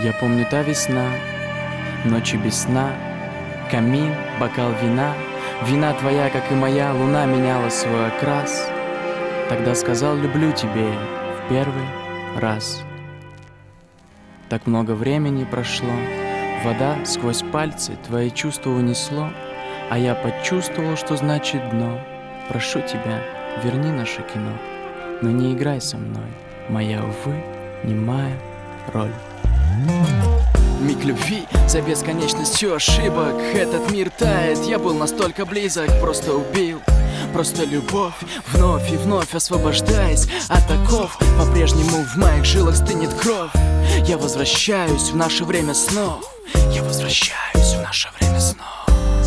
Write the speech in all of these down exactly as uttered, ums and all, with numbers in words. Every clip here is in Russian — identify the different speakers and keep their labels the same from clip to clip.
Speaker 1: Я помню та весна, ночи без сна, камин, бокал вина. Вина твоя, как и моя, луна меняла свой окрас. Тогда сказал: люблю тебя в первый раз. Так много времени прошло, вода сквозь пальцы твои чувства унесло, а я почувствовал, что значит дно. Прошу тебя, верни наше кино, но не играй со мной, моя, увы, немая роль. Миг любви за бесконечностью ошибок. Этот мир тает, я был настолько близок. Просто убил, просто любовь. Вновь и вновь освобождаясь от оков, по-прежнему в моих жилах стынет кровь. Я возвращаюсь в наше время снов. Я возвращаюсь в наше время снов.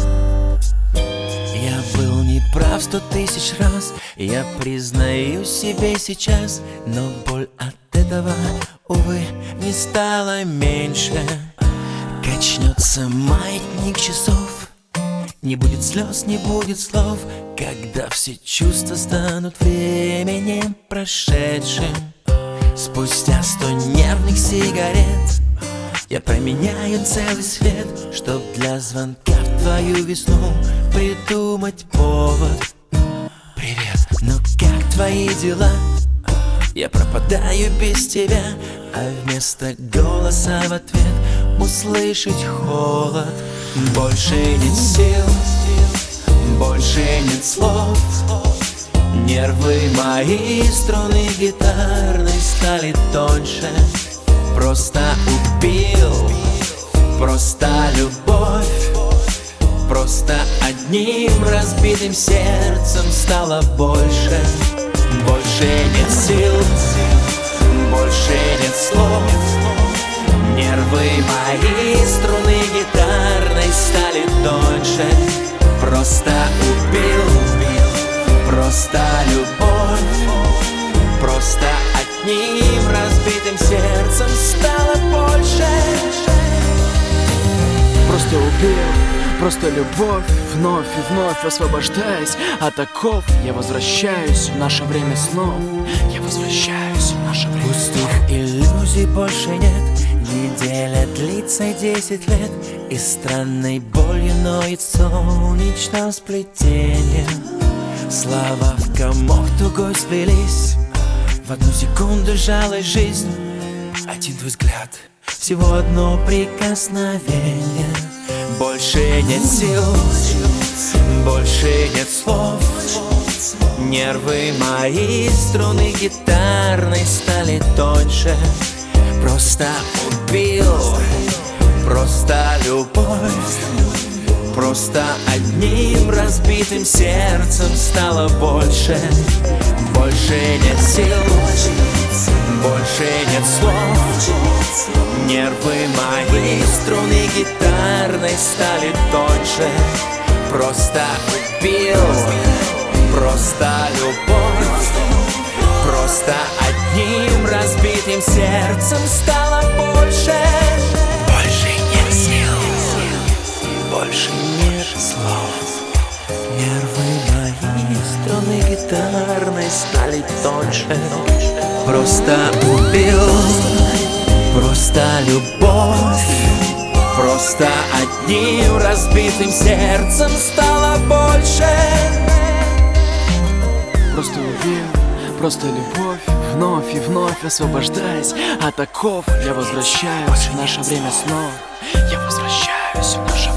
Speaker 2: Я был неправ сто тысяч раз, я признаю себе сейчас, но боль от этого, увы, не стало меньше. Качнется маятник часов, не будет слез, не будет слов, когда все чувства станут временем прошедшим. Спустя сто нервных сигарет я променяю целый свет, чтоб для звонка в твою весну придумать повод. Привет, ну как твои дела? Я пропадаю без тебя, а вместо голоса в ответ услышать холод. Больше нет сил, больше нет слов. Нервы мои, струны гитарной стали тоньше. Просто убил, просто любовь. Просто одним разбитым сердцем стало больше. Больше нет сил, больше нет слов. Нервы мои, струны гитарной стали тоньше. Просто убил, просто любовь. Просто одним разбитым сердцем стало больше.
Speaker 1: Просто убил, просто любовь. Вновь и вновь освобождаясь от оков, я возвращаюсь в наше время снов. Я возвращаюсь в наше время снов.
Speaker 2: Пустых иллюзий больше нет. Неделя длится десять лет, и странной болью ноет солнечное сплетение. Слова в комок тугой сплелись, в одну секунду жалась жизнь. Один твой взгляд, всего одно прикосновение. Больше нет сил, больше нет слов. Нервы мои, струны гитарной стали тоньше. Просто убил, просто любовь. Просто одним разбитым сердцем стало больше. Больше нет сил, больше нет слов. Нервы мои, струны гитарной стали тоньше. Просто убил, просто любовь. Просто одним разбитым сердцем стало больше. Больше нет сил, больше нет слов. Нервы мои, струны гитарной стали тоньше. Просто убил, просто любовь. Просто одним разбитым сердцем стало больше.
Speaker 1: Просто убил, просто любовь. Вновь и вновь освобождаясь от оков, я возвращаюсь в наше время снов. Я возвращаюсь в наше